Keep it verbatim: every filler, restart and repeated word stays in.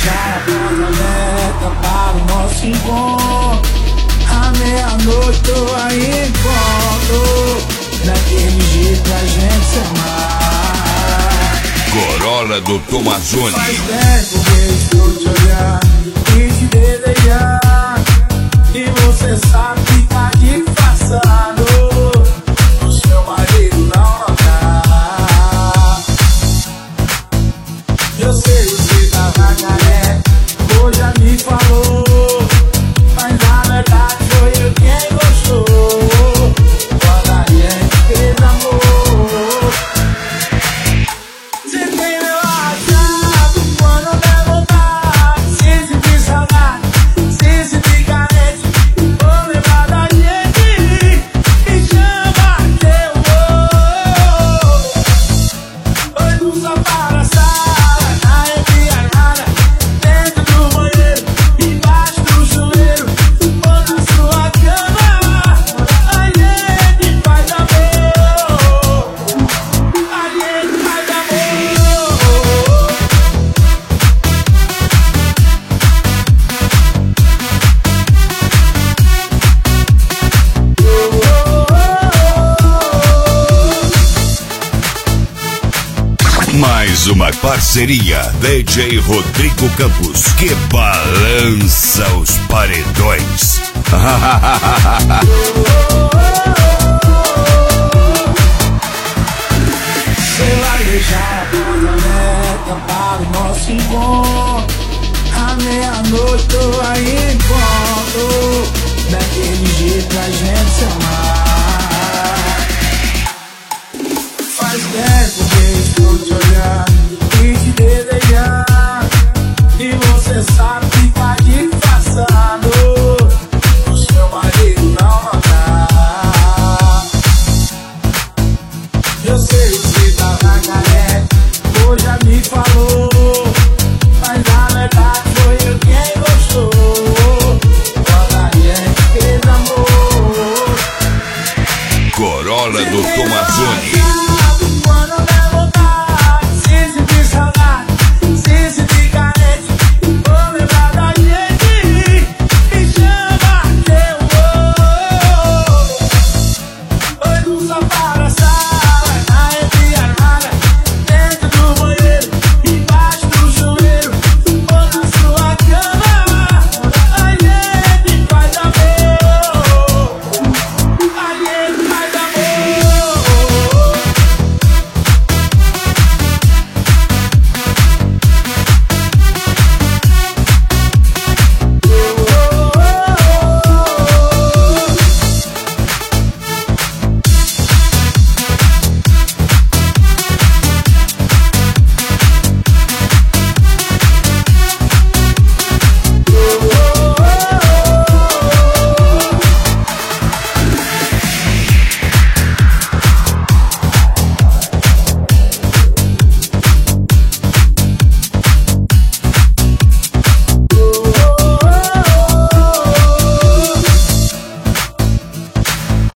deixar a porta aberta para o nosso encontro. À meia-noite tô aí em ponto, daquele jeito a gente se amar. Corolla do Tomazoni. Faz tempo que estou te olhando e te desejar, e você sabe que tá disfarçado, o seu marido não notar. Eu sei, você tava careca, hoje já me falou, mas na verdade foi eu quem gostou quando a gente fez amor. Você tem meu WhatsApp, quando der vontade, se sentir saudade, se sentir carente, vou lembrar da gente, me chama que eu vou. Hoje no sofá da sala, na embriagada, dentro do banheiro, embaixo do chuveiro, ou na sua cama, a gente faz amor, a gente faz amor. Mais uma parceria D J Rodrigo Campos, que balança os paredões. Você vai deixar a porta aberta para o nosso encontro. À meia-noite tô aí em ponto, daquele jeito a gente se amar. Faz tempo que estou te olhando e te desejar, e você sabe